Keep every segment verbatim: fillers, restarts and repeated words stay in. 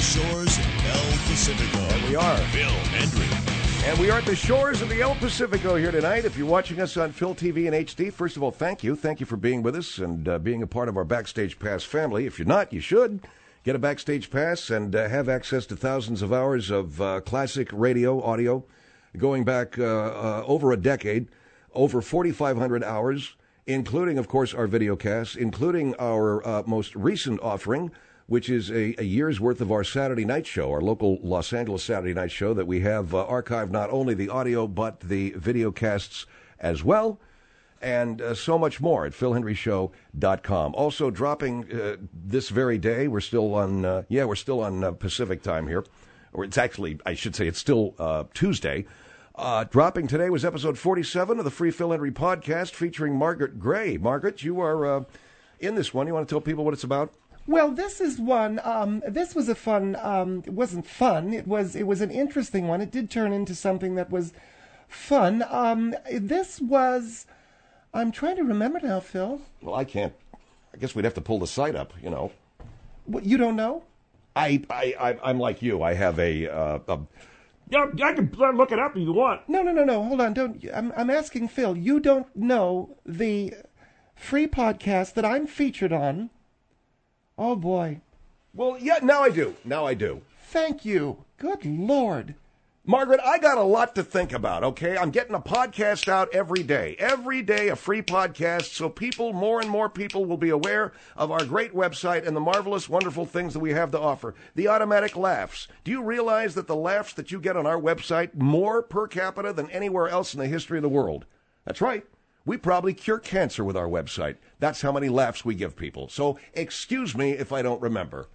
shores of El Pacifico. And we are. Phil Hendrie. And we are at the shores of the El Pacifico here tonight. If you're watching us on Phil T V and H D, first of all, thank you. Thank you for being with us and uh, being a part of our Backstage Pass family. If you're not, you should. Get a Backstage Pass and uh, have access to thousands of hours of uh, classic radio, audio, going back uh, uh, over a decade, over forty-five hundred hours, including, of course, our video casts, including our uh, most recent offering, which is a, a year's worth of our Saturday night show, our local Los Angeles Saturday night show that we have uh, archived not only the audio but the video casts as well, and uh, so much more at phil hendrie show dot com. Also dropping uh, this very day, we're still on, uh, yeah, we're still on uh, Pacific time here. Or it's actually, I should say, it's still uh, Tuesday. Uh, dropping today was episode forty-seven of the Free Phil Hendrie podcast featuring Margaret Gray. Margaret, you are uh, in this one. You want to tell people what it's about? Well, this is one, um, this was a fun, um, it wasn't fun, it was, it was an interesting one. It did turn into something that was fun. Um, this was, I'm trying to remember now, Phil. Well, I can't, I guess we'd have to pull the site up, you know. What, you don't know? I, I, I, I'm like you, I have a, uh, a... Yeah, I can look it up if you want. No, no, no, no, hold on, don't, I'm, I'm asking Phil, you don't know the free podcast that I'm featured on? Oh, boy. Well, yeah, now I do. Now I do. Thank you. Good Lord. Margaret, I got a lot to think about, okay? I'm getting a podcast out every day. Every day, a free podcast, so people, more and more people will be aware of our great website and the marvelous, wonderful things that we have to offer. The automatic laughs. Do you realize that the laughs that you get on our website, more per capita than anywhere else in the history of the world? That's right. We probably cure cancer with our website. That's how many laughs we give people. So excuse me if I don't remember.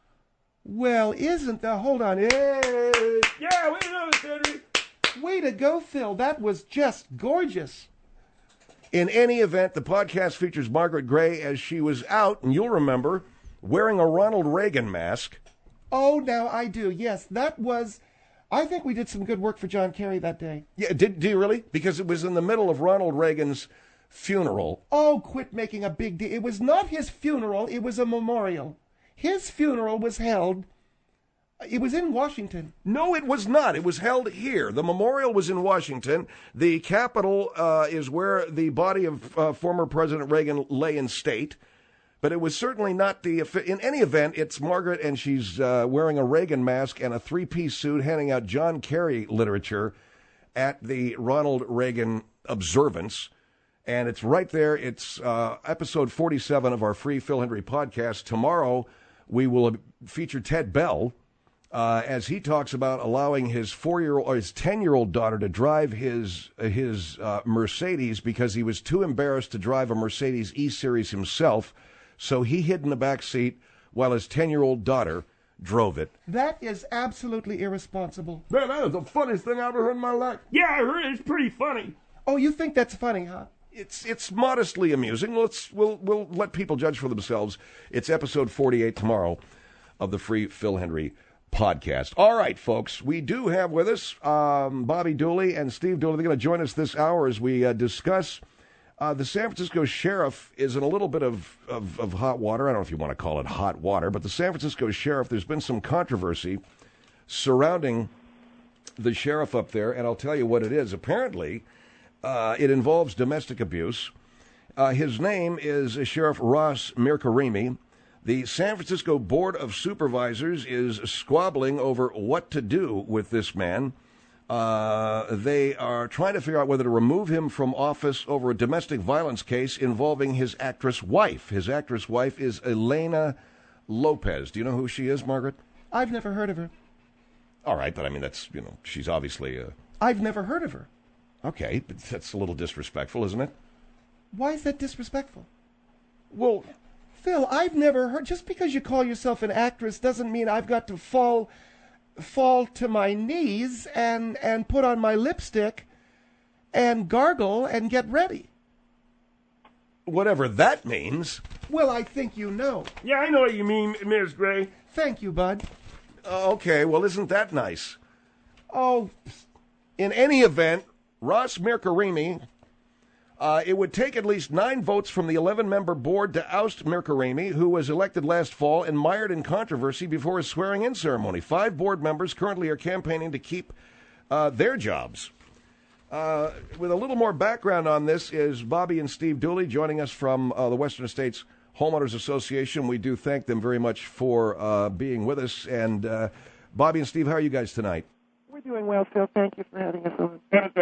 Well, isn't the... Hold on. Hey. Yeah, way to go, Henry. Way to go, Phil. That was just gorgeous. In any event, the podcast features Margaret Gray as she was out, and you'll remember, wearing a Ronald Reagan mask. Oh, now I do. Yes, that was... I think we did some good work for John Kerry that day. Yeah, did do you really? Because it was in the middle of Ronald Reagan's funeral. Oh, quit making a big deal. It was not his funeral, it was a memorial. His funeral was held, it was in Washington. No, it was not. It was held here. The memorial was in Washington. The Capitol uh, is where the body of uh, former President Reagan lay in state. But it was certainly not the... In any event, it's Margaret, and she's uh, wearing a Reagan mask and a three-piece suit, handing out John Kerry literature at the Ronald Reagan observance. And it's right there. It's uh, episode forty-seven of our free Phil Hendrie podcast. Tomorrow, we will feature Ted Bell uh, as he talks about allowing his four-year-old or his ten-year-old daughter to drive his his uh, Mercedes because he was too embarrassed to drive a Mercedes E-Series himself. So he hid in the back seat while his ten-year-old daughter drove it. That is absolutely irresponsible. Man, that is the funniest thing I ever heard in my life. Yeah, I heard it. It's pretty funny. Oh, you think that's funny, huh? It's it's modestly amusing. Let's we'll we'll let people judge for themselves. It's episode forty-eight tomorrow of the free Phil Hendrie podcast. All right, folks, we do have with us um, Bobby Dooley and Steve Dooley. They're going to join us this hour as we uh, discuss. Uh, the San Francisco sheriff is in a little bit of, of, of hot water. I don't know if you want to call it hot water, but the San Francisco sheriff, there's been some controversy surrounding the sheriff up there, and I'll tell you what it is. Apparently, uh, it involves domestic abuse. Uh, his name is Sheriff Ross Mirkarimi. The San Francisco Board of Supervisors is squabbling over what to do with this man. Uh, they are trying to figure out whether to remove him from office over a domestic violence case involving his actress wife. His actress wife is Elena Lopez. Do you know who she is, Margaret? I've never heard of her. All right, but I mean, that's, you know, she's obviously... Uh... I've never heard of her. Okay, but that's a little disrespectful, isn't it? Why is that disrespectful? Well... Phil, I've never heard... Just because you call yourself an actress doesn't mean I've got to fall... fall to my knees and, and put on my lipstick and gargle and get ready. Whatever that means. Well, I think you know. Yeah, I know what you mean, Miss Gray. Thank you, Bud. Uh, okay, well, isn't that nice? Oh. In any event, Ross Mirkarimi Uh, it would take at least nine votes from the eleven-member board to oust Mirkarimi, who was elected last fall and mired in controversy before his swearing-in ceremony. Five board members currently are campaigning to keep uh, their jobs. Uh, with a little more background on this is Bobby and Steve Dooley joining us from uh, the Western States Homeowners Association. We do thank them very much for uh, being with us. And uh, Bobby and Steve, how are you guys tonight? We're doing well, Phil. Thank you for having us on.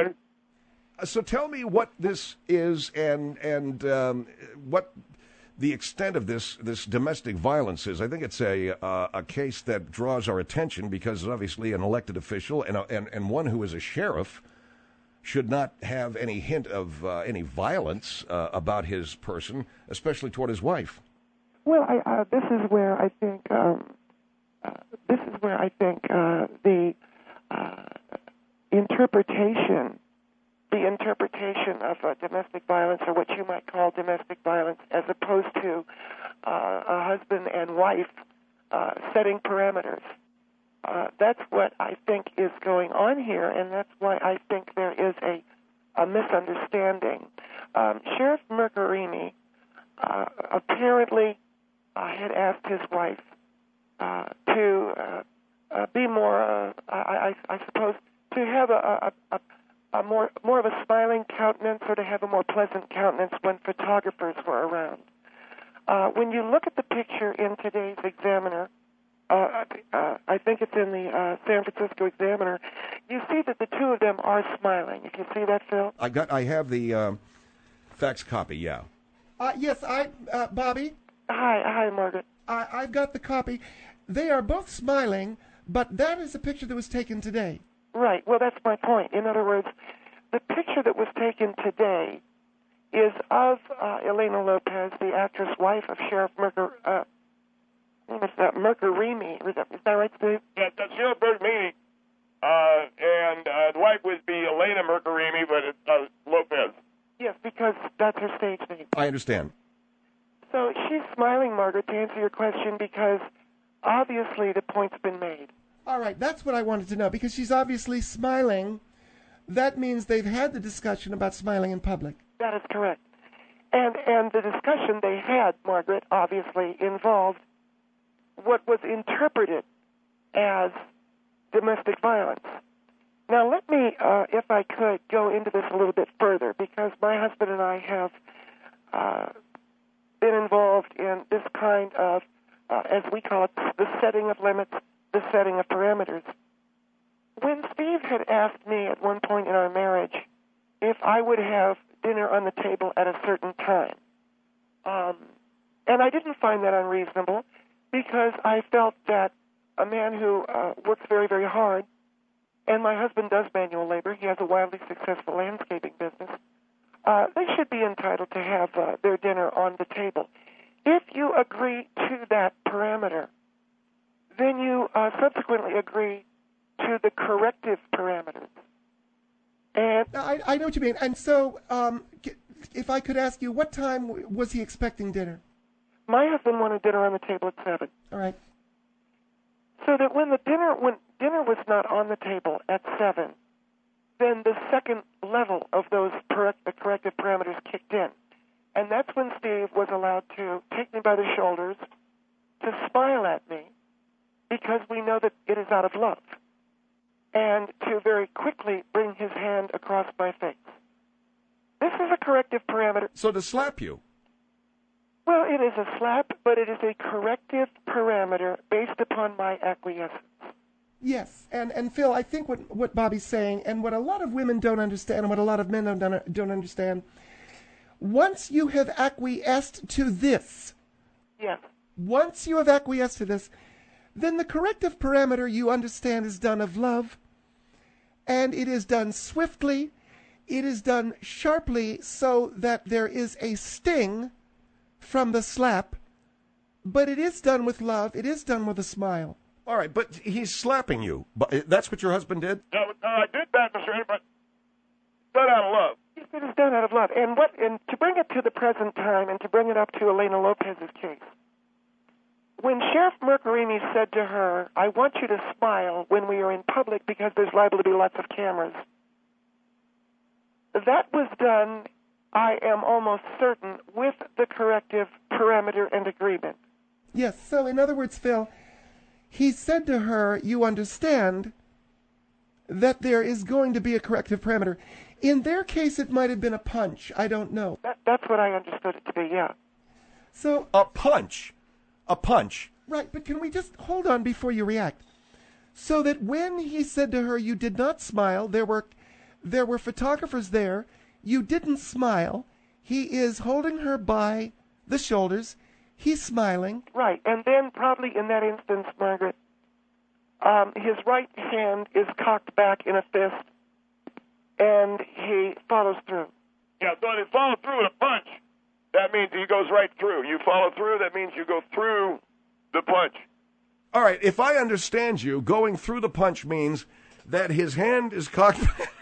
Uh, so tell me what this is and and um, what the extent of this this domestic violence is. I think it's a uh, a case that draws our attention because obviously an elected official and a, and and one who is a sheriff should not have any hint of uh, any violence uh, about his person, especially toward his wife. Well, I, uh, this is where I think um, uh, this is where I think uh, the uh, interpretation, the interpretation of uh, domestic violence, or what you might call domestic violence, as opposed to uh, a husband and wife uh, setting parameters. Uh, that's what I think is going on here, and that's why I think there is a, a misunderstanding. Um, Sheriff Mirkarimi uh, apparently uh, had asked his wife uh, to uh, uh, be more, uh, I, I, I suppose, to have a, a, a, a more more of a smiling countenance, or to have a more pleasant countenance when photographers were around. Uh, when you look at the picture in today's Examiner, Uh, uh, I think it's in the uh, San Francisco Examiner, you see that the two of them are smiling. If you see that, Phil? I got. I have the um, fax copy, yeah. Uh, yes, I, uh, Bobby. Hi, hi, Margaret. I, I've got the copy. They are both smiling, but that is a picture that was taken today. Right. Well, that's my point. In other words, the picture that was taken today is of uh, Elena Lopez, the actress wife of Sheriff Merker. Uh, It's uh, Mirkarimi. Is that, is that right, Steve? Yeah, that's Sheriff Mirkarimi, uh, and uh, the wife would be Elena Mirkarimi, but it's uh, Lopez. Yes, because that's her stage name. I understand. So she's smiling, Margaret, to answer your question, because obviously the point's been made. All right, that's what I wanted to know, because she's obviously smiling. That means they've had the discussion about smiling in public. That is correct. And and the discussion they had, Margaret, obviously involved what was interpreted as domestic violence. Now, let me, uh, if I could, go into this a little bit further, because my husband and I have uh, been involved in this kind of, uh, as we call it, the setting of limits, the setting of parameters. When Steve had asked me at one point in our marriage if I would have dinner on the table at a certain time, um, and I didn't find that unreasonable, because I felt that a man who uh, works very, very hard, and my husband does manual labor, he has a wildly successful landscaping business, uh, they should be entitled to have uh, their dinner on the table. If you agree to that parameter, then you uh, subsequently agree to the corrective parameters. And I, I know what you mean. And so, um, if I could ask you, what time was he expecting dinner? My husband wanted dinner on the table at seven. All right. So that when the dinner when dinner was not on the table at seven, then the second level of those correct, the corrective parameters kicked in, and that's when Steve was allowed to take me by the shoulders, to smile at me, because we know that it is out of love, and to very quickly bring his hand across my face. This is a corrective parameter. So to slap you. Well, it is a slap, but it is a corrective parameter based upon my acquiescence. Yes, and, and Phil, I think what, what Bobby's saying, and what a lot of women don't understand, and what a lot of men don't, don't understand, once you have acquiesced to this, yes. once you have acquiesced to this, then the corrective parameter, you understand, is done of love, and it is done swiftly, it is done sharply, so that there is a sting from the slap, but it is done with love. It is done with a smile. All right, but he's slapping you. But that's what your husband did? No, no, I did that, Mister Ed, but done out of love. It is done out of love. And what? And to bring it to the present time, and to bring it up to Elena Lopez's case, when Sheriff Mirkarimi said to her, "I want you to smile when we are in public because there's liable to be lots of cameras," that was done I am almost certain, with the corrective parameter and agreement. Yes, so in other words, Phil, he said to her, you understand that there is going to be a corrective parameter. In their case, it might have been a punch. I don't know. That, that's what I understood it to be, yeah. So, A punch. A punch. right, but can we just hold on before you react? So that when he said to her, you did not smile, there were, there were photographers there, you didn't smile, he is holding her by the shoulders, he's smiling. Right, and then probably in that instance, Margaret, um, his right hand is cocked back in a fist, and he follows through. Yeah, so if you follow through with a punch, that means he goes right through. You follow through, that means you go through the punch. All right, if I understand you, going through the punch means that his hand is cocked.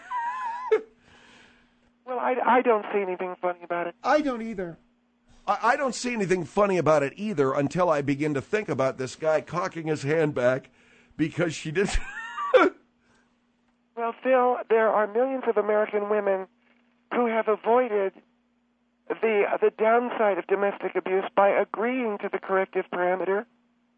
Well, I, I don't see anything funny about it. I don't either. I, I don't see anything funny about it either until I begin to think about this guy cocking his hand back because she did. Well, Phil, there are millions of American women who have avoided the the downside of domestic abuse by agreeing to the corrective parameter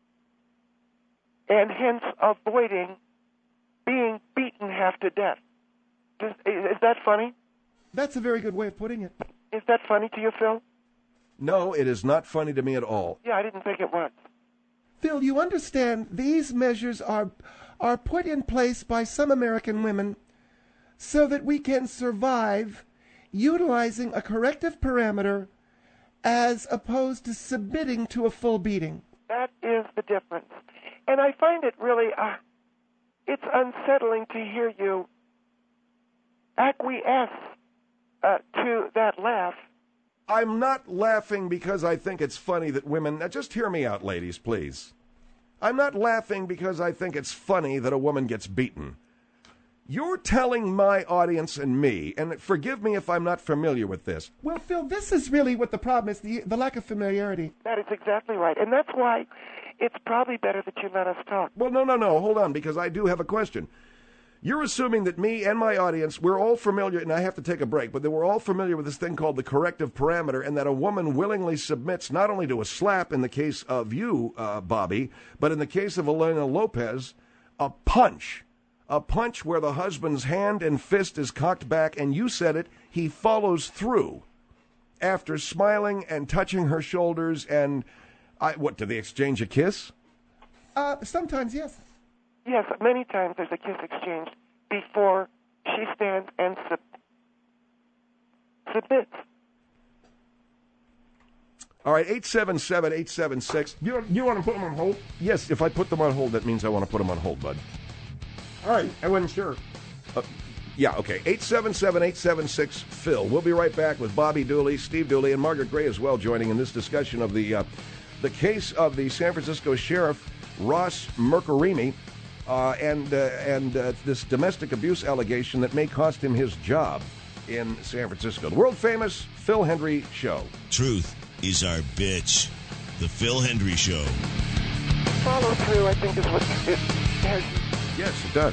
and hence avoiding being beaten half to death. Is, is that funny? That's a very good way of putting it. Is that funny to you, Phil? No, it is not funny to me at all. Yeah, I didn't think it was. Phil, you understand these measures are are put in place by some American women so that we can survive utilizing a corrective parameter as opposed to submitting to a full beating. That is the difference. And I find it really, uh, it's unsettling to hear you acquiesce uh, to that laugh. I'm not laughing because I think it's funny that women. Now, just hear me out, ladies, please. I'm not laughing because I think it's funny that a woman gets beaten. You're telling my audience and me, and forgive me if I'm not familiar with this. Well, Phil, this is really what the problem is, the, the lack of familiarity. That is exactly right. And that's why it's probably better that you let us talk. Well, no, no, no, hold on, because I do have a question. You're assuming that me and my audience, we're all familiar, and I have to take a break, but that we're all familiar with this thing called the corrective parameter, and that a woman willingly submits not only to a slap in the case of you, uh, Bobby, but in the case of Elena Lopez, a punch. A punch where the husband's hand and fist is cocked back, and you said it, he follows through after smiling and touching her shoulders, and, I, what, do they exchange a kiss? Uh, sometimes, yes. Yes, many times there's a kiss exchange before she stands and sub- submits. All right, eight seven seven, eight seven six. You, you want to put them on hold? Yes, if I put them on hold, that means I want to put them on hold, bud. All right, I wasn't sure. Uh, yeah, okay. eight seven seven, eight seven six, Phil. We'll be right back with Bobby Dooley, Steve Dooley, and Margaret Gray as well, joining in this discussion of the uh, the case of the San Francisco sheriff, Ross Mercorimi, uh, and, uh, and uh, this domestic abuse allegation that may cost him his job in San Francisco. The world-famous Phil Hendrie Show. Truth is our bitch. The Phil Hendrie Show. Follow through, I think, is what it has. Yes, it does.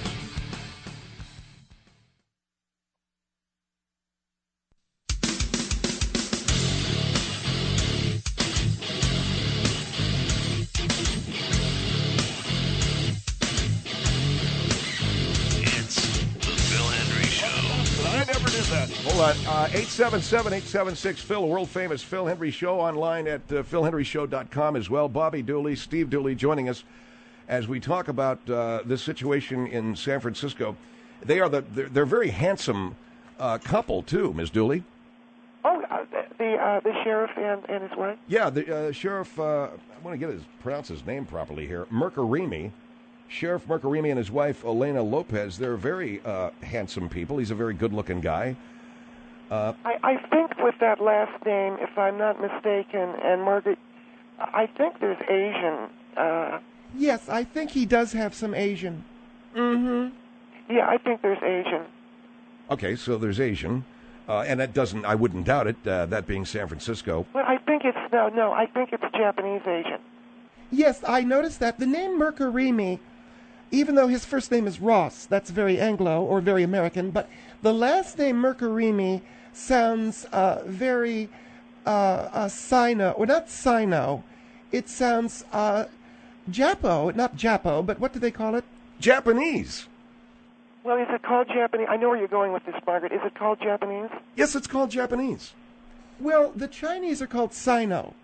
It's the Phil Hendrie Show. I never did that. Hold on. Uh, eight seven seven, eight seven six, Phil, world-famous Phil Hendrie Show, online at uh, phil hendrie show dot com as well. Bobby Dooley, Steve Dooley joining us as we talk about uh, this situation in San Francisco. They are the they're, they're a very handsome uh, couple too, Miz Dooley. Oh, uh, the uh, the sheriff and, and his wife? Yeah, the uh, sheriff. Uh, I want to get his pronounce his name properly here. Mercorimi, Sheriff Mercorimi, and his wife Elena Lopez. They're very uh, handsome people. He's a very good-looking guy. Uh, I, I think with that last name, if I'm not mistaken, and Margaret, I think there's Asian. Uh, Yes, I think he does have some Asian. mm-hmm. Yeah, I think there's Asian. okay, so there's Asian, uh, and that doesn't. I wouldn't doubt it. Uh, that being San Francisco. Well, I think it's, no, no, I think it's Japanese Asian. Yes, I noticed that. The name Mercorimi, even though his first name is Ross, that's very Anglo or very American, but the last name Mercorimi sounds uh, very uh, uh, Sino, or not Sino. It sounds uh, Japo, not Japo, but what do they call it? Japanese. Well, is it called Japanese? I know where you're going with this, Margaret. Is it called Japanese? Yes, it's called Japanese. Well, the Chinese are called Sino,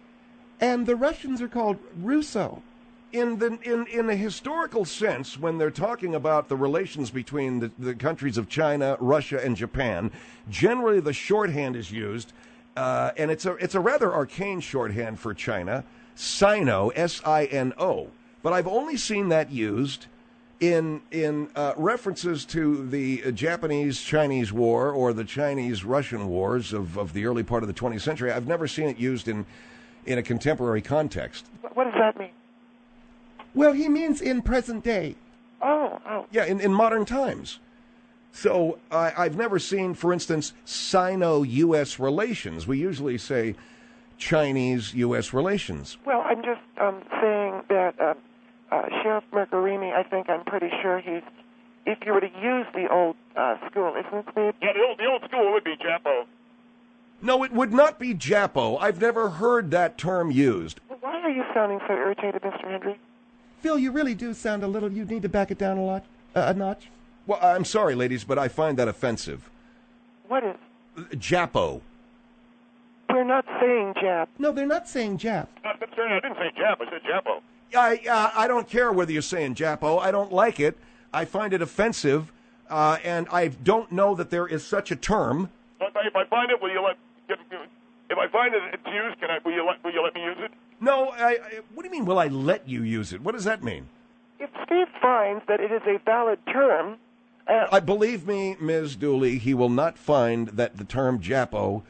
and the Russians are called Russo. In the in in a historical sense, when they're talking about the relations between the, the countries of China, Russia, and Japan, generally the shorthand is used, uh, and it's a it's a rather arcane shorthand for China, Sino, S I N O. But I've only seen that used in in uh, references to the Japanese-Chinese War or the Chinese-Russian wars of, of the early part of the twentieth century. I've never seen it used in in a contemporary context. What does that mean? Well, he means in present day. Oh, oh. Yeah, in, in modern times. So I I've never seen, for instance, Sino-U S relations. We usually say Chinese-U S relations. Well, I'm just um, saying that uh, uh, Sheriff Mercurini, I think I'm pretty sure he's, if you were to use the old uh, school, isn't it, Steve? Yeah, the old, the old school would be Japo. No, it would not be Japo. I've never heard that term used. Well, why are you sounding so irritated, Mister Hendry? Phil, you really do sound a little, you need to back it down a lot, uh, a notch. Well, I'm sorry, ladies, but I find that offensive. What is? Japo. We're not saying Jap. No, they're not saying Jap. Not necessarily, I didn't say Jap, I said Japo. I uh, I don't care whether you're saying Japo. I don't like it. I find it offensive, uh, and I don't know that there is such a term. But if I find it, will you let? Get, if I find it it's used, can I? Will you let? Will you let me use it? No, I, I, what do you mean, will I let you use it? What does that mean? If Steve finds that it is a valid term, uh, I believe me, Miz Dooley, he will not find that the term Japo.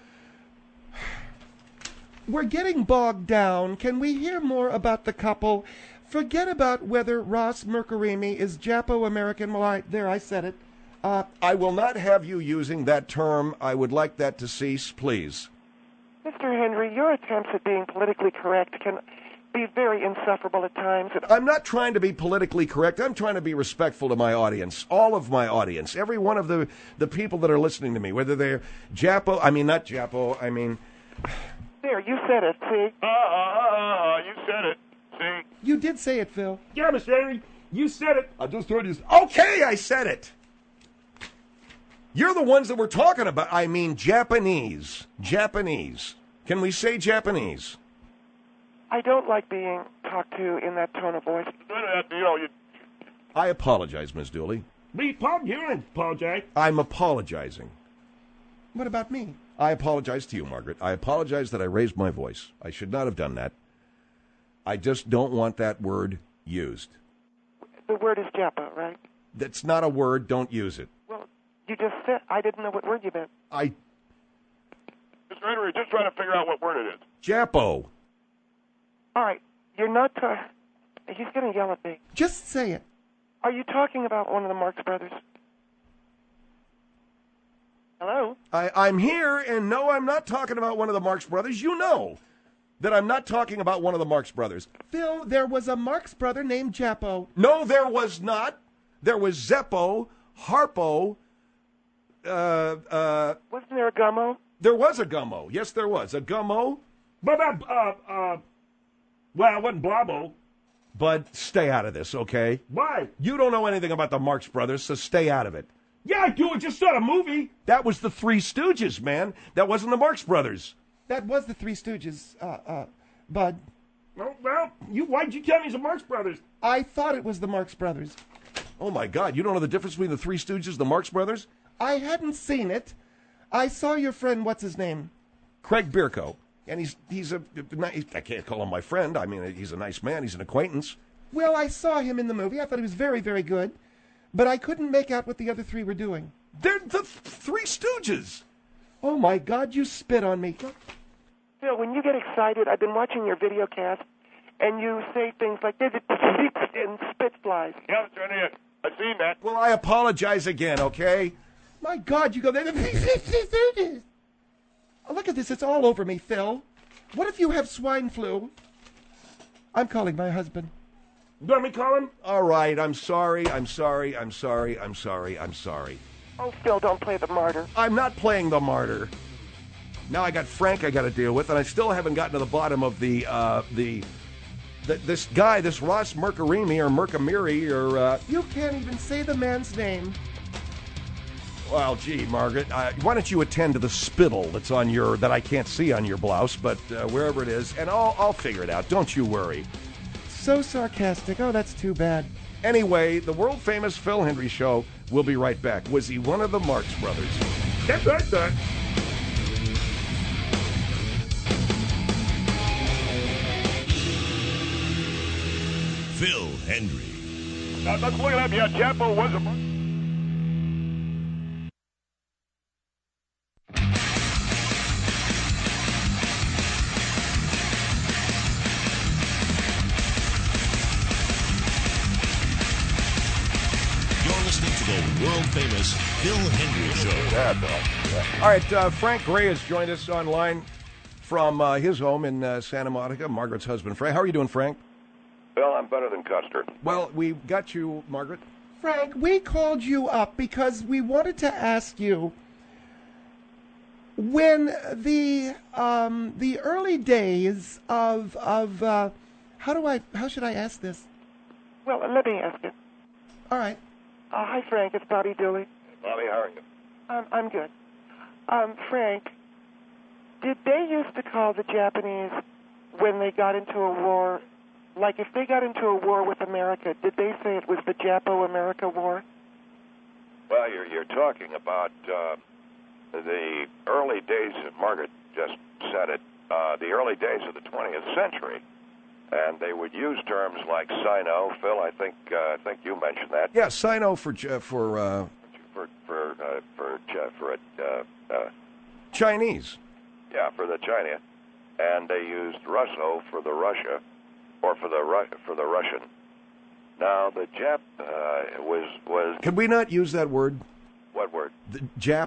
We're getting bogged down. Can we hear more about the couple? Forget about whether Ross Mercurini is Japo-American. Well, I, there, I said it. Uh, I will not have you using that term. I would like that to cease, please. Mister Henry, your attempts at being politically correct can be very insufferable at times. And I'm not trying to be politically correct. I'm trying to be respectful to my audience, all of my audience, every one of the, the people that are listening to me, whether they're Japo, I mean, not Japo, I mean... There, you said it, see? Ah, ah, ah, ah, you said it. See? you did say it, Phil. Yeah, Mister Henry, you said it. I just heard you... Okay, I said it. You're the ones that we're talking about. I mean, Japanese. Japanese. Can we say Japanese? I don't like being talked to in that tone of voice. You know, you... I apologize, Miss Dooley. Me, Paul, you don't apologize. I'm apologizing. What about me? I apologize to you, Margaret. I apologize that I raised my voice. I should not have done that. I just don't want that word used. The word is Japa, right? That's not a word. Don't use it. Well, you just said, I didn't know what word you meant. I... Mister Henry, we're just trying to figure out what word it is. Japo. All right, you're not... Uh, he's going to yell at me. Just say it. Are you talking about one of the Marx Brothers? Hello? I, I'm here, and no, I'm not talking about one of the Marx Brothers. You know that I'm not talking about one of the Marx Brothers. Phil, there was a Marx brother named Japo. No, there was not. There was Zeppo, Harpo, uh, uh... Wasn't there a Gummo? There was a Gummo. Yes, there was. A Gummo. But, uh, uh, uh, well, it wasn't Blobbo. But stay out of this, okay? Why? You don't know anything about the Marx Brothers, so stay out of it. Yeah, I do. I just saw a movie. That was the Three Stooges, man. That wasn't the Marx Brothers. That was the Three Stooges, uh, uh, Bud. Well, well, you, why'd you tell me it's the Marx Brothers? I thought it was the Marx Brothers. Oh, my God. You don't know the difference between the Three Stooges and the Marx Brothers? I hadn't seen it. I saw your friend, what's his name? Craig Bierko. And he's, he's a, I can't call him my friend. I mean, he's a nice man. He's an acquaintance. Well, I saw him in the movie. I thought he was very, very good. But I couldn't make out what the other three were doing. They're the th- Three Stooges. Oh, my God, you spit on me. Phil, when you get excited, I've been watching your video cast, and you say things like, and spit flies. Yeah, Mister Henry, I've seen that. Well, I apologize again, okay? My God, you go there. Oh, look at this. It's all over me, Phil. What if you have swine flu? I'm calling my husband. You want me to call him? All right, I'm sorry, I'm sorry, I'm sorry, I'm sorry, I'm sorry. Oh, Phil, don't play the martyr. I'm not playing the martyr. Now I got Frank I got to deal with, and I still haven't gotten to the bottom of the uh, the, the this guy, this Ross Mercarimi or Mercamiri or. Uh, You can't even say the man's name. well, gee, Margaret, uh, why don't you attend to the spittle that's on your that I can't see on your blouse, but uh, wherever it is, and I'll I'll figure it out. Don't you worry. So sarcastic. Oh, that's too bad. Anyway, the world famous Phil Hendrie Show. We'll be right back. Was he one of the Marx Brothers? That's right, son. Phil Hendrie. Now, let's look it up. Yeah, Chapo was a... You're listening to the world-famous Phil Hendrie Show. Yeah, Bill. All right, uh, Frank Gray has joined us online from uh, his home in uh, Santa Monica, Margaret's husband, Frank. How are you doing, Frank? Bill, I'm better than Custer. Well, we got you, Margaret. Frank, we called you up because we wanted to ask you when the um, the early days of of uh, how do I how should I ask this? Well, let me ask it. All right. Uh, hi, Frank. It's Bobby Dooley. Bobby, how are you? Um, I'm good. Um, Frank, did they used to call the Japanese when they got into a war, like if they got into a war with America, did they say it was the Japo-America War? Well, you're, you're talking about uh, the early days, Margaret just said it, uh, the early days of the twentieth century. And they would use terms like Sino. Phil, I think uh, I think you mentioned that. Yeah, Sino for J- for uh, For for uh, for Ch- for uh, uh, Chinese. yeah, for the China, and they used Russo for the Russia, or for the Ru- for the Russian. Now the Jap uh, was was Could we not use that word, what word? the Jap?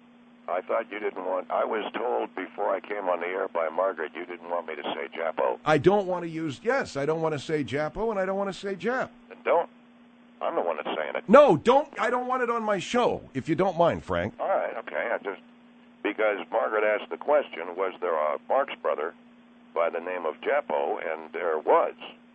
I thought you didn't want. I was told before I came on the air by Margaret you didn't want me to say Japo. I don't want to use. Yes, I don't want to say Japo, and I don't want to say Jap. Then don't. I'm the one that's saying it. No, don't. I don't want it on my show. If you don't mind, Frank. All right, okay. I just because Margaret asked the question, was there a Marx brother by the name of Japo? And there was,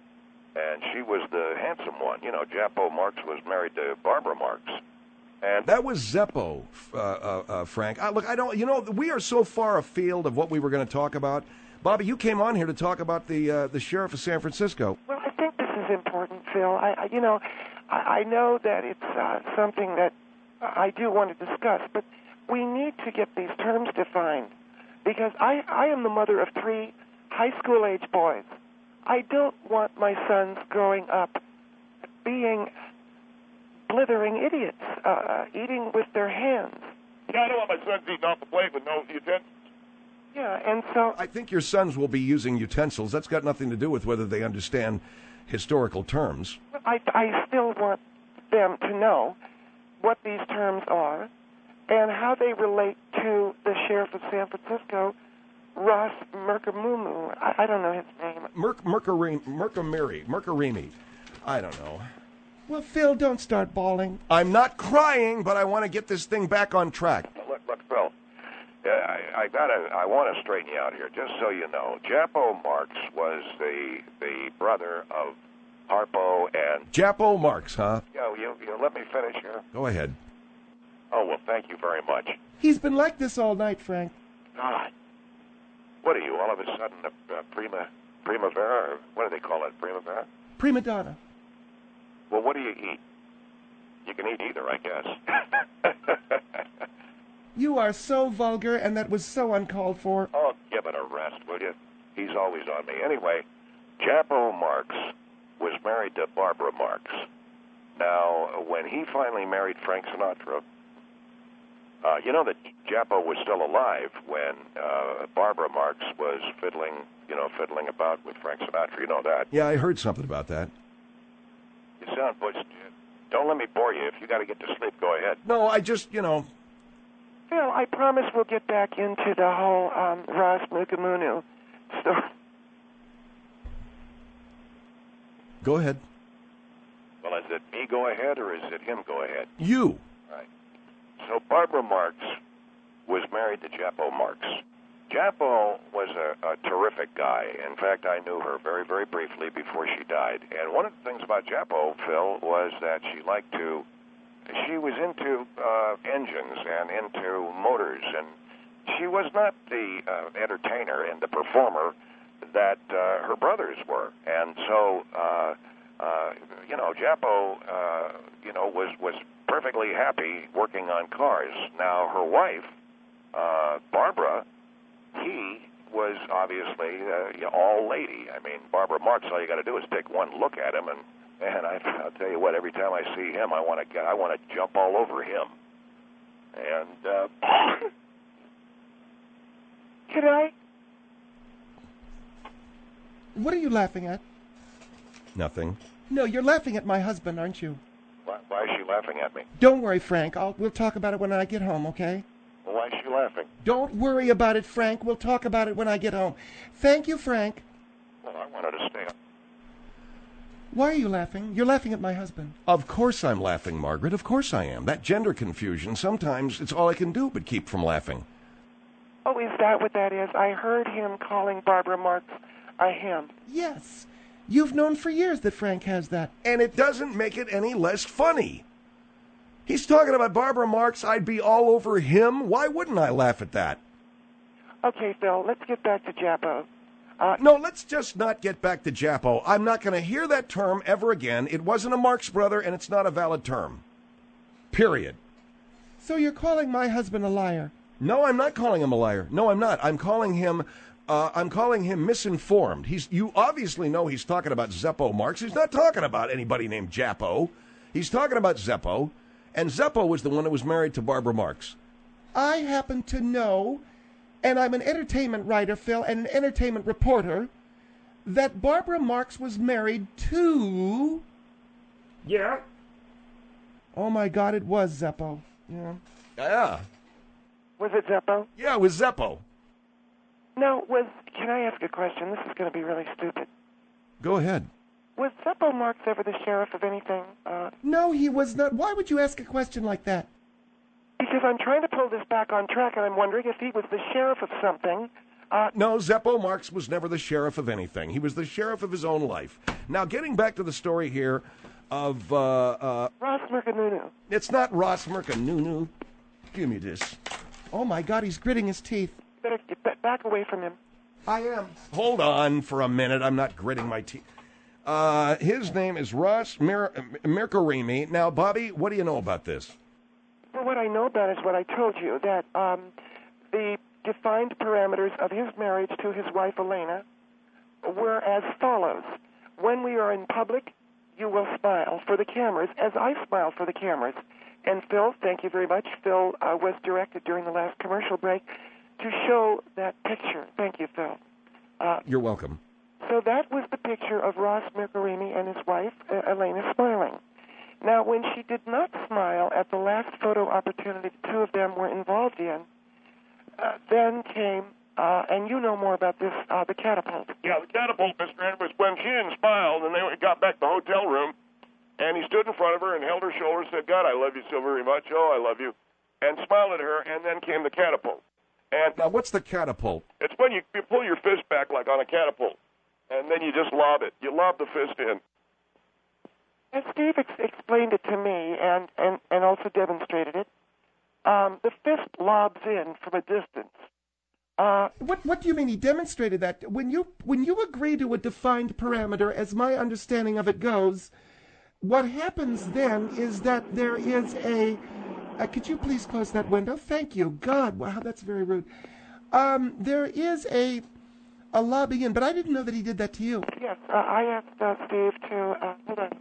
and she was the handsome one. You know, Japo Marx was married to Barbara Marx, and That was Zeppo, uh, uh, uh, Frank. I, look, I don't. You know, we are so far afield of what we were going to talk about. Bobby, you came on here to talk about the uh, the sheriff of San Francisco. Well, I think this is important, Phil. I, I you know, I, I know that it's uh, something that I do want to discuss, but we need to get these terms defined because I, I am the mother of three high school age boys. I don't want my sons growing up being blithering idiots, uh, eating with their hands. yeah, I don't want my sons eating off the plate with no utensils. Yeah, and so I think your sons will be using utensils. That's got nothing to do with whether they understand historical terms. I, I still want them to know what these terms are and how they relate to the sheriff of San Francisco, Ross Mercamumu. I, I don't know his name. Merc, Mercari, Mercamiri, Mercarimi. I don't know. Well, Phil, don't start bawling. I'm not crying, but I want to get this thing back on track. Look, look, Phil. Yeah, I, I gotta. I want to straighten you out here, just so you know. Japo Marx was the the brother of Harpo and. Japo Marx, huh? Yeah, you, you let me finish here. Go ahead. Oh well, thank you very much. He's been like this all night, Frank. God, what are you? All of a sudden, a, a prima primavera? Or what do they call it? Primavera? Prima donna. Well, what do you eat? You can eat either, I guess. You are so vulgar, and that was so uncalled for. Oh, give it a rest, will you? He's always on me. Anyway, Japo Marx was married to Barbara Marx. Now, when he finally married Frank Sinatra, uh, you know that Japo was still alive when uh, Barbara Marx was fiddling, you know, fiddling about with Frank Sinatra. You know that. Yeah, I heard something about that. You sound pushed. Don't let me bore you. If you got to get to sleep, go ahead. No, I just, you know, Phil, I promise we'll get back into the whole um, Ross Mercamumu story. go ahead. Well, is it me go ahead or is it him go ahead? You. Right. so Barbara Marx was married to Jappo Marx. Jappo was a, a terrific guy. In fact, I knew her very, very briefly before she died. And one of the things about Jappo, Phil, was that she liked to, she was into uh, engines and into motors, and she was not the uh, entertainer and the performer that uh, her brothers were. And so, uh, uh, you know, Jappo, uh, you know, was, was perfectly happy working on cars. Now, her wife, uh, Barbara, he was obviously uh, all lady. I mean, Barbara Marx, all you got to do is take one look at him, and man, I, I'll tell you what. Every time I see him, I want to I want to jump all over him. And uh, Can I? What are you laughing at? Nothing. No, you're laughing at my husband, aren't you? why, why is she laughing at me? Don't worry, Frank. I'll, we'll talk about it when I get home, okay? Well, why is she laughing? Don't worry about it, Frank. We'll talk about it when I get home. Thank you, Frank. Well, I wanted to stay up. Why are you laughing? You're laughing at my husband. Of course I'm laughing, Margaret. Of course I am. That gender confusion, sometimes it's all I can do but keep from laughing. Oh, is that what that is? I heard him calling Barbara Marx a him. Yes. You've known for years that Frank has that. And it doesn't make it any less funny. He's talking about Barbara Marx. I'd be all over him. Why wouldn't I laugh at that? Okay, Phil, let's get back to Jappo. Uh, No, let's just not get back to Jappo. I'm not going to hear that term ever again. It wasn't a Marx brother, and it's not a valid term. Period. So you're calling my husband a liar? No, I'm not calling him a liar. No, I'm not. I'm calling him. Uh, I'm calling him misinformed. He's. You obviously know he's talking about Zeppo Marx. He's not talking about anybody named Jappo. He's talking about Zeppo, and Zeppo was the one that was married to Barbara Marx. I happen to know, and I'm an entertainment writer, Phil, and an entertainment reporter, that Barbara Marx was married to... Yeah. Oh, my God, it was Zeppo. Yeah. Yeah. was it Zeppo? Yeah, it was Zeppo. No, was, can I ask a question? This is going to be really stupid. Go ahead. Was Zeppo Marx ever the sheriff of anything? Uh, No, he was not. Why would you ask a question like that? because I'm trying to pull this back on track, and I'm wondering if he was the sheriff of something. Uh, No, Zeppo Marx was never the sheriff of anything. He was the sheriff of his own life. Now, getting back to the story here of, uh, uh, Ross Mercanunu. it's not Ross Mercanunu. Give me this. Oh, my God, he's gritting his teeth. Better get back away from him. I am. Hold on for a minute. I'm not gritting my teeth. Uh, his name is Ross Mir- Mirkarimi. Now, Bobby, what do you know about this? Well, what I know about is what I told you, that um, the defined parameters of his marriage to his wife, Elena, were as follows. When we are in public, you will smile for the cameras, as I smile for the cameras. And Phil, thank you very much. Phil uh, was directed during the last commercial break to show that picture. Thank you, Phil. Uh, You're welcome. so that was the picture of Ross Mirkarimi and his wife, uh, Elena, smiling. Now, when she did not smile at the last photo opportunity the two of them were involved in, uh, then came, uh, and you know more about this, uh, the catapult. Yeah, the catapult, Mister Ed, was when she didn't smile, and they got back to the hotel room, and he stood in front of her and held her shoulder and said, God, I love you so very much. Oh, I love you. And smiled at her, and then came the catapult. And Now, what's the catapult? it's when you, you pull your fist back like on a catapult, and then you just lob it. You lob the fist in. And Steve ex- explained it to me and, and, and also demonstrated it. Um, the fist lobs in from a distance. Uh, What What do you mean he demonstrated that? When you when you agree to a defined parameter, as my understanding of it goes, what happens then is that there is a. Uh, could you please close that window? Thank you. God, wow, that's very rude. Um, there is a a lobby in, but I didn't know that he did that to you. yes, uh, I asked uh, Steve to, uh, hold on.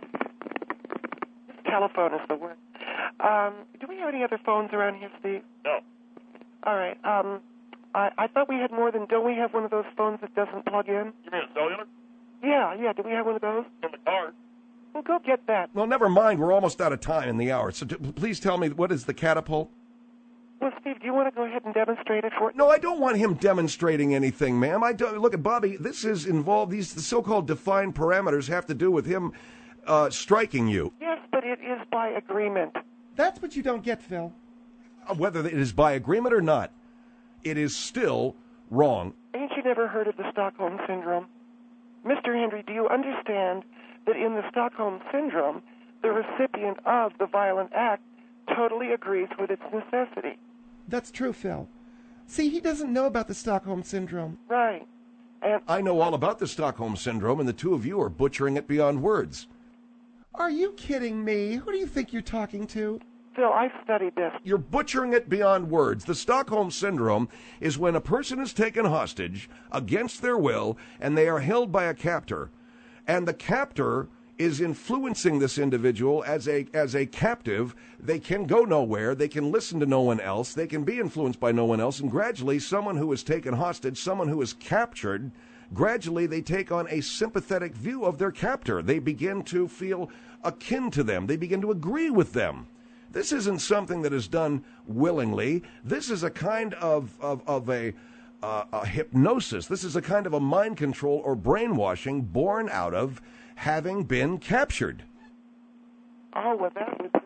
Telephone is the word. Um, do we have any other phones around here, Steve? No. All right. Um, I, I thought we had more than, don't we have one of those phones that doesn't plug in? You mean a cellular? Yeah, yeah. Do we have one of those? In the car. Well, go get that. Well, never mind. We're almost out of time in the hour. So t- please tell me, what is the catapult? Well, Steve, do you want to go ahead and demonstrate it for us? No, I don't want him demonstrating anything, ma'am. I don't, look at Bobby. This is involved. These so-called defined parameters have to do with him uh, striking you. Yes, but it is by agreement. That's what you don't get, Phil. whether it is by agreement or not, it is still wrong. Ain't you never heard of the Stockholm Syndrome? Mister Henry, do you understand that in the Stockholm Syndrome, the recipient of the violent act totally agrees with its necessity? That's true, Phil. See, he doesn't know about the Stockholm Syndrome. Right. And I know all about the Stockholm Syndrome, and the two of you are butchering it beyond words. Are you kidding me? Who do you think you're talking to? Phil, I've studied this. You're butchering it beyond words. The Stockholm Syndrome is when a person is taken hostage against their will, and they are held by a captor. And the captor is influencing this individual as a as a captive. They can go nowhere. They can listen to no one else. They can be influenced by no one else. And gradually, someone who is taken hostage, someone who is captured, gradually they take on a sympathetic view of their captor. They begin to feel akin to them. They begin to agree with them. This isn't something that is done willingly. This is a kind of, of, of a, uh, a hypnosis. This is a kind of a mind control or brainwashing born out of having been captured. Oh, well, that was...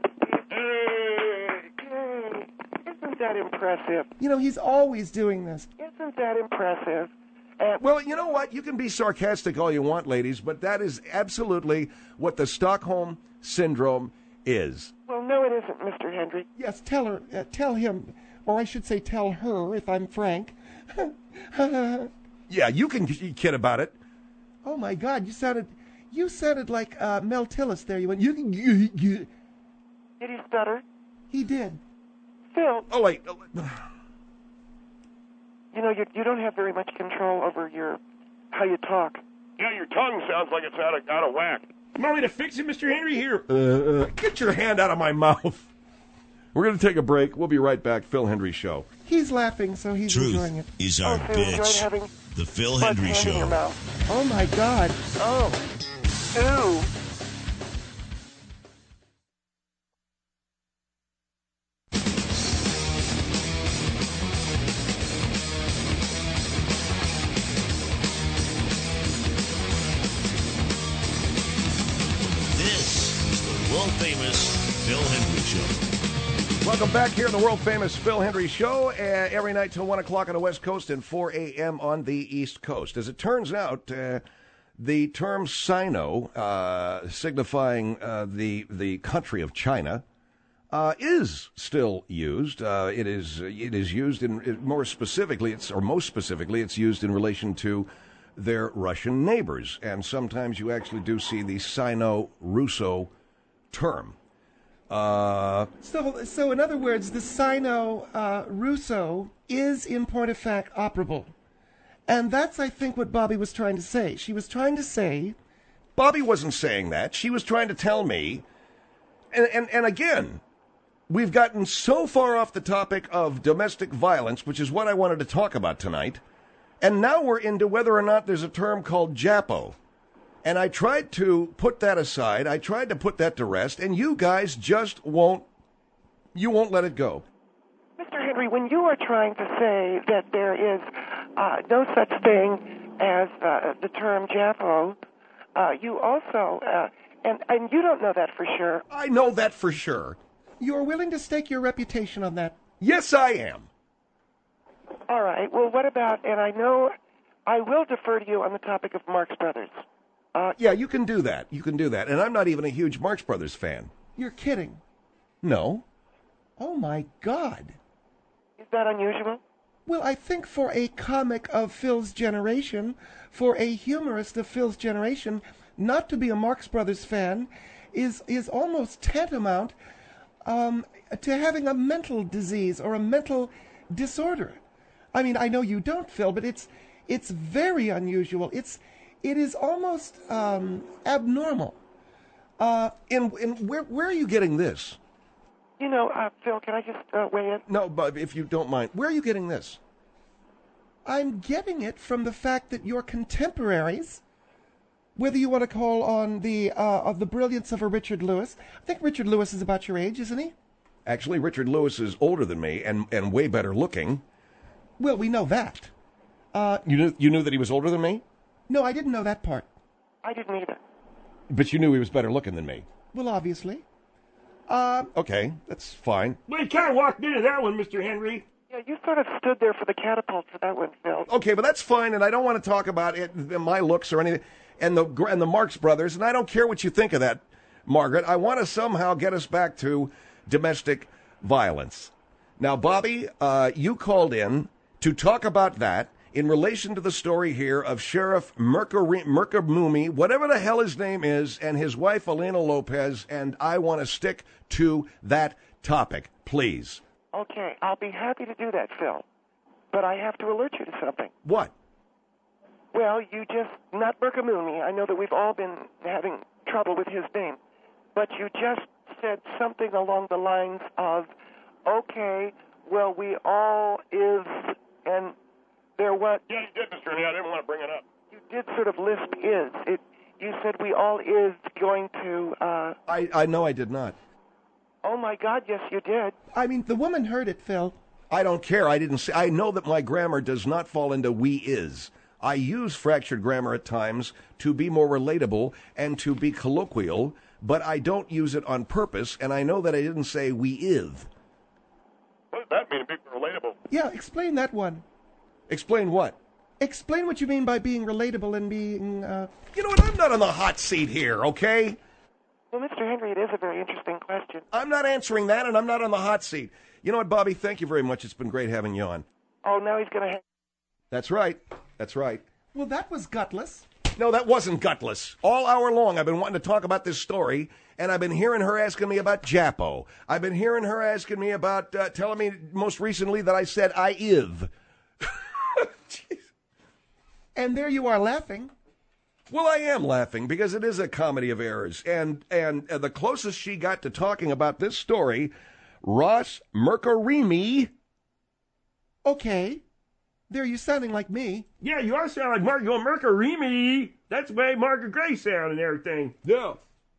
Isn't that impressive? You know, he's always doing this. Isn't that impressive? And Well, you know what? You can be sarcastic all you want, ladies, but that is absolutely what the Stockholm Syndrome is. well, no, it isn't, Mister Henry. Yes, tell her, uh, tell him, or I should say tell her, if I'm frank. Yeah, you can kid about it. Oh, my God, you sounded... You sounded like uh, Mel Tillis there. You went, you can... You, you. Did he stutter? He did. Phil, Oh, wait. you know, you, you don't have very much control over your how you talk. Yeah, your tongue sounds like it's out of, out of whack. Want me to fix it, Mister Henry? Here. Uh, uh, get your hand out of my mouth. We're going to take a break. We'll be right back. Phil Hendry Show. He's laughing, so he's enjoying it. Truth is our Oh, Phil, enjoyed bitch. having The Phil Bud Hendry Hand in your Show. mouth. Oh, my God. Oh. Ew. This is the world-famous Phil Hendry Show. Welcome back here to the world-famous Phil Hendry Show, uh, every night till one o'clock on the West Coast and four a.m. on the East Coast. As it turns out, uh, the term Sino, uh, signifying uh, the, the country of China, uh, is still used. Uh, it is it is used in it, more specifically, it's or most specifically, it's used in relation to their Russian neighbors, and sometimes you actually do see the Sino-Russo term. Uh, So, so in other words, the Sino-Russo is, in point of fact, operable. And that's, I think, what Bobby was trying to say. She was trying to say... Bobby wasn't saying that. She was trying to tell me, and, and, and again, we've gotten so far off the topic of domestic violence, which is what I wanted to talk about tonight, and now we're into whether or not there's a term called Japo. And I tried to put that aside. I tried to put that to rest, and you guys just won't, you won't let it go. Mister Henry, when you are trying to say that there is uh, no such thing as uh, the term Japo, uh, you also, uh, and, and you don't know that for sure. I know that for sure. You're willing to stake your reputation on that. Yes, I am. All right, well, what about, and I know I will defer to you on the topic of Marx Brothers. Uh, Yeah, you can do that. You can do that. And I'm not even a huge Marx Brothers fan. You're kidding. No. Oh, my God. is that unusual? Well, I think for a comic of Phil's generation, for a humorist of Phil's generation, not to be a Marx Brothers fan is is almost tantamount um, to having a mental disease or a mental disorder. I mean, I know you don't, Phil, but it's it's very unusual. It's it is almost um, abnormal. Uh, in, in where where are you getting this? You know, uh, Phil, can I just uh, weigh in? No, but if you don't mind, where are you getting this? I'm getting it from the fact that your contemporaries, whether you want to call on the uh, of the brilliance of a Richard Lewis, I think Richard Lewis is about your age, isn't he? Actually, Richard Lewis is older than me and, and way better looking. Well, we know that. Uh, You knew you knew that he was older than me, no, I didn't know that part. I didn't either. but you knew he was better looking than me. Well, obviously. Uh, Okay, that's fine. Well, you kind of walked into that one, Mister Henry. Yeah, you sort of stood there for the catapult for that one, Phil. Okay, but that's fine, and I don't want to talk about it, my looks or anything, and the and the Marx Brothers, and I don't care what you think of that, Margaret. I want to somehow get us back to domestic violence. Now, Bobby, uh, you called in to talk about that in relation to the story here of Sheriff Mercamumi, whatever the hell his name is, and his wife, Elena Lopez, and I want to stick to that topic, please. Okay, I'll be happy to do that, Phil. But I have to alert you to something. What? Well, you just, not Berkamuni, I know that we've all been having trouble with his name, but you just said something along the lines of, okay, well, we all is, and there was... Yeah, you did, Mister Henry. I didn't want to bring it up. You did sort of lisp is. It. You said we all is going to... Uh, I, I know I did not. oh, my God, yes, you did. I mean, the woman heard it, Phil. I don't care. I didn't say. I know that my grammar does not fall into we is. I use fractured grammar at times to be more relatable and to be colloquial, but I don't use it on purpose, and I know that I didn't say we is. What does that mean, being relatable? Yeah, explain that one. Explain what? Explain what you mean by being relatable and being, uh... You know what? I'm not on the hot seat here, okay? Well, Mister Henry, it is a very interesting question. I'm not answering that, and I'm not on the hot seat. You know what, Bobby? Thank you very much. It's been great having you on. Oh, now he's going to... That's right. That's right. Well, that was gutless. No, that wasn't gutless. All hour long, I've been wanting to talk about this story, and I've been hearing her asking me about Japo. I've been hearing her asking me about, uh, telling me most recently that I said I iv. And there you are laughing. Well, I am laughing because it is a comedy of errors. And and uh, the closest she got to talking about this story, Ross Mercarimi. Okay. There you sounding like me. Yeah, you are sounding like Margot Mercarimi. That's the way Margaret Gray sound and everything. Yeah.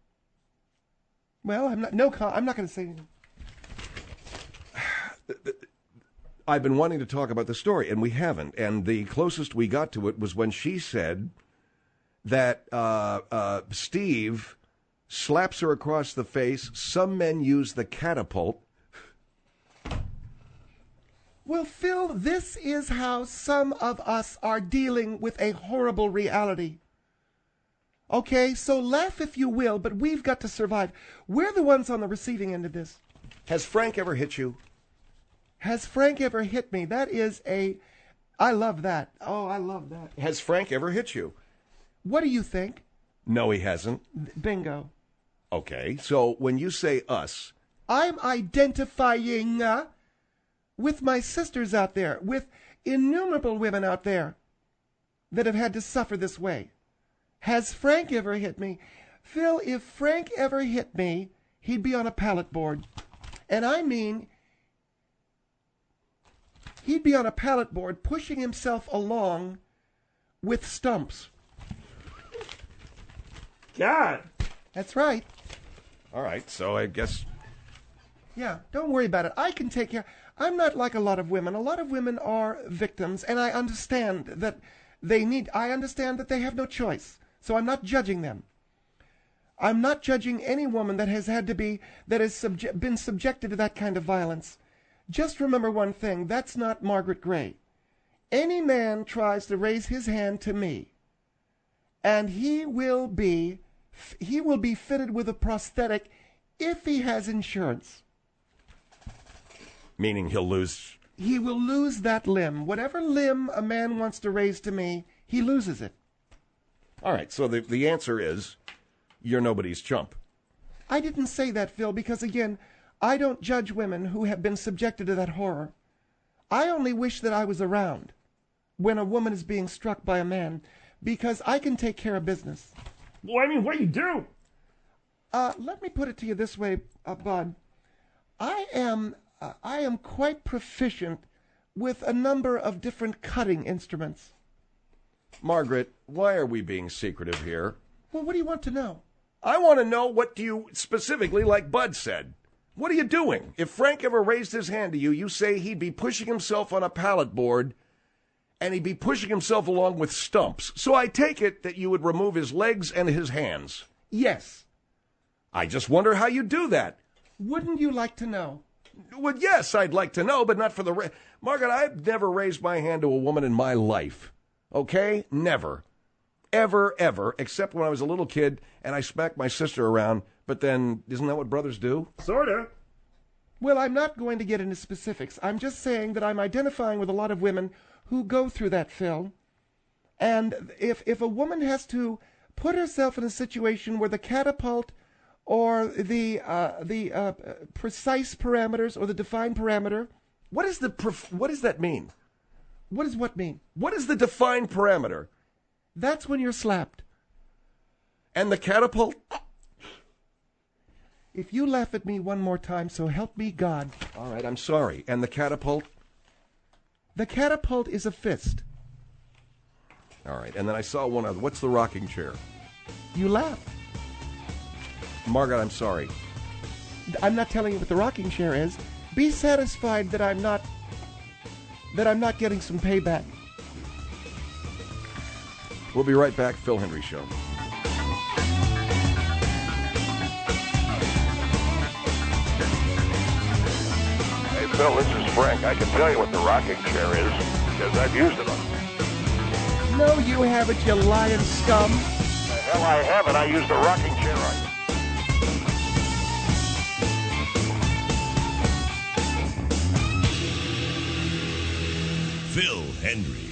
Well, I'm not, no, com- I'm not going to say anything. I've been wanting to talk about the story, and we haven't. And the closest we got to it was when she said that uh, uh, Steve slaps her across the face. Some men use the catapult. Well, Phil, this is how some of us are dealing with a horrible reality. Okay, so laugh if you will, but we've got to survive. We're the ones on the receiving end of this. Has Frank ever hit you? Has Frank ever hit me? That is a... I love that. Oh, I love that. Has Frank ever hit you? What do you think? No, he hasn't. Bingo. Okay, so when you say us... I'm identifying uh, with my sisters out there, with innumerable women out there that have had to suffer this way. Has Frank ever hit me? Phil, if Frank ever hit me, he'd be on a pallet board. And I mean... He'd be on a pallet board pushing himself along with stumps. God. That's right. All right, so I guess... Yeah, don't worry about it. I can take care. I'm not like a lot of women. A lot of women are victims, and I understand that they need... I understand that they have no choice, so I'm not judging them. I'm not judging any woman that has had to be... that has subje- been subjected to that kind of violence. Just remember one thing, that's not Margaret Gray. Any man tries to raise his hand to me, and he will be he will be fitted with a prosthetic if he has insurance. Meaning he'll lose... He will lose that limb. Whatever limb a man wants to raise to me, he loses it. All right, so the, the answer is, you're nobody's chump. I didn't say that, Phil, because again... I don't judge women who have been subjected to that horror. I only wish that I was around when a woman is being struck by a man, because I can take care of business. Well, I mean, what do you do? Uh, let me put it to you this way, uh, Bud. I am, uh, I am quite proficient with a number of different cutting instruments. Margaret, why are we being secretive here? Well, what do you want to know? I want to know what do you specifically, like Bud said. What are you doing? If Frank ever raised his hand to you, you say he'd be pushing himself on a pallet board and he'd be pushing himself along with stumps. So I take it that you would remove his legs and his hands. Yes. I just wonder how you do that. Wouldn't you like to know? Well, yes, I'd like to know, but not for the... Ra- Margaret, I've never raised my hand to a woman in my life. Okay? Never. Ever, ever, except when I was a little kid and I smacked my sister around. But then, isn't that what brothers do? Sorta. Well, I'm not going to get into specifics. I'm just saying that I'm identifying with a lot of women who go through that, Phil. And if if a woman has to put herself in a situation where the catapult or the uh, the uh, precise parameters or the defined parameter, What is the pref- what does that mean? what does what mean? What is the defined parameter? That's when you're slapped. And the catapult? If you laugh at me one more time, so help me God. All right, I'm sorry. And the catapult? The catapult is a fist. All right, and then I saw one other. What's the rocking chair? You laugh. Margaret, I'm sorry. I'm not telling you what the rocking chair is. Be satisfied that I'm not that I'm not getting some payback. We'll be right back. Phil Hendrie Show. Hey, Phil, this is Frank. I can tell you what the rocking chair is because I've used it on. No, you haven't, you lying scum. The hell I haven't. I used a rocking chair on you. Phil Hendrie.